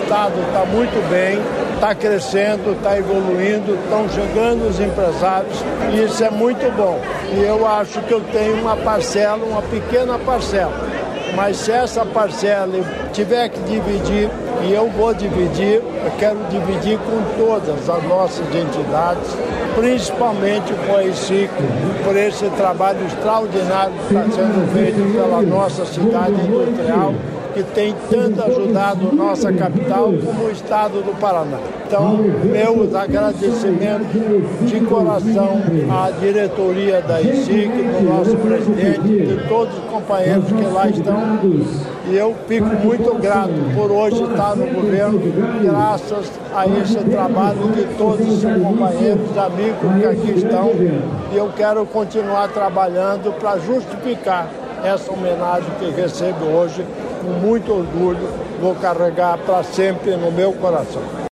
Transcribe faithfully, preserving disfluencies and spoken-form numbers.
Estado está muito bem, está crescendo, está evoluindo, estão chegando os empresários e isso é muito bom. E eu acho que eu tenho uma parcela, uma pequena parcela. Mas se essa parcela eu tiver que dividir, e eu vou dividir, eu quero dividir com todas as nossas entidades, principalmente com a I C I C, por esse trabalho extraordinário que está sendo feito pela nossa cidade industrial, que tem tanto ajudado nossa capital como o estado do Paraná. Então, meus agradecimentos de coração à diretoria da I C I C, do nosso presidente, de todos os companheiros que lá estão. E eu fico muito grato por hoje estar no governo, graças a esse trabalho de todos os companheiros, amigos que aqui estão. E eu quero continuar trabalhando para justificar essa homenagem que recebo hoje, com muito orgulho, vou carregar para sempre no meu coração.